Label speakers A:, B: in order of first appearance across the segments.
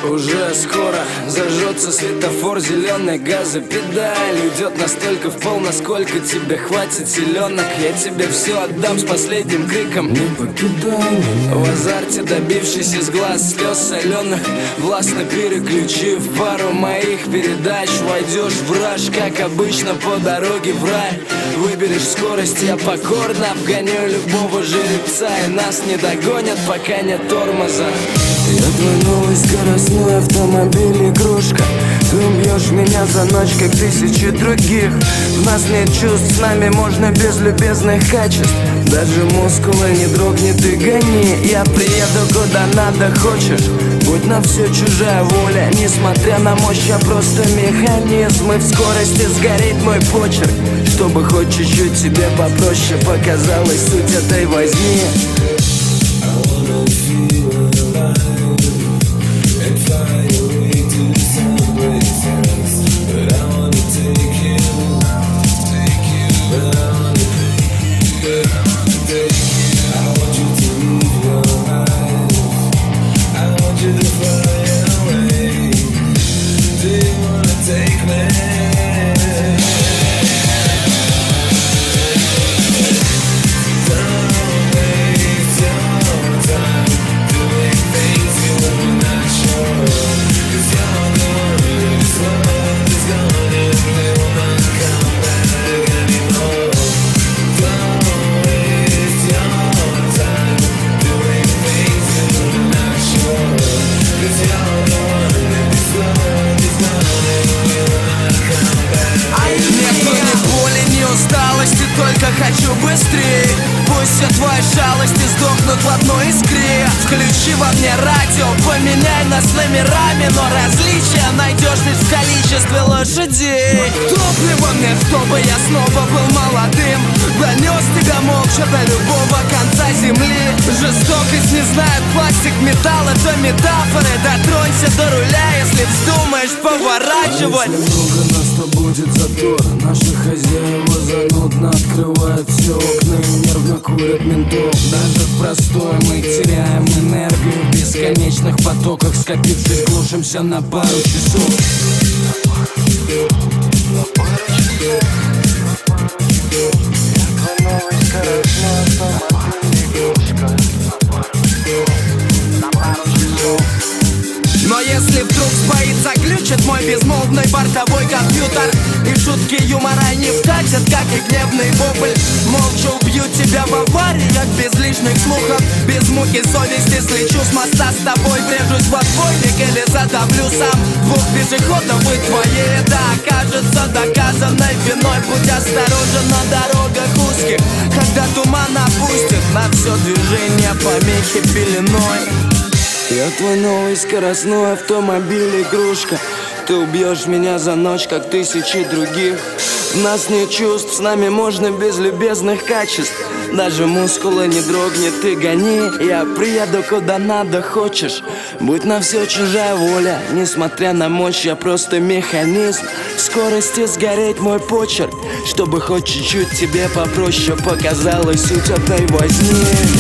A: Уже скоро зажжется светофор, зеленый газопедаль уйдет настолько в пол, насколько тебе хватит силенок. Я тебе все отдам с последним криком: не покидай меня. В азарте, добившись из глаз слез соленых, властно переключив пару моих передач, войдешь в раж, как обычно, по дороге в рай. Выберешь скорость, я покорно обгоню любого жеребца, и нас не догонят, пока нет тормоза. Я твой новый скоростной автомобиль, игрушка. Ты убьешь меня за ночь, как тысячи других. В нас нет чувств, с нами можно без любезных качеств. Даже мускулы не дрогнет и гони. Я приеду куда надо, хочешь? Будь на все чужая воля. Несмотря на мощь, я просто механизм. И в скорости сгорит мой почерк, чтобы хоть чуть-чуть тебе попроще показалась суть этой возни. Только хочу быстрее. Пусть все твои шалости сдохнут в одной искре. Включи во мне радио, поменяй нас номерами, но различия найдешь лишь в количестве лошадей. Топливо мне, чтобы я снова был молодым. Донес тебя молча до любого конца земли. Жестокость не знает пластик, металл, это метафоры. Дотронься до руля, если вздумаешь поворачивать.
B: Если много нас, то будет затор. Наши хозяева занудно открывают все окна и нервно курят ментов.
A: Даже в простое мы теряем энергию в бесконечных потоках, скопившись, глушимся на пару часов. Но если вдруг сбоит, заглючит мой безмолвный бортовой компьютер, и шутки юмора не вкатят, как и гневный вопль, молча убью тебя в авариях, без лишних слухов, без муки совести слечу с моста с тобой, врежусь в отбойник или задавлю сам двух пешеходов и твоей еда окажется доказанной виной. Будь осторожен на дорогах узких, когда туман опустит на все движение помехи пеленой.
B: Я твой новый скоростной автомобиль, игрушка. Ты убьешь меня за ночь, как тысячи других. В нас нет чувств, с нами можно без любезных качеств. Даже мускулы не дрогнет и гони. Я приеду куда надо, хочешь? Будь на все чужая воля. Несмотря на мощь, я просто механизм. В скорости сгореть мой почерк, чтобы хоть чуть-чуть тебе попроще показалась суть этой возни.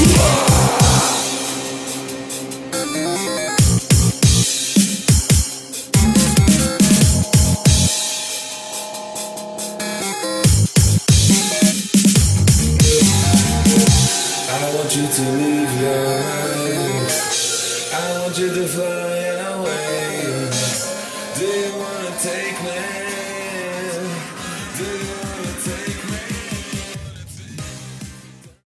C: I want you to leave your life. I want you to fly away. Do you wanna take me?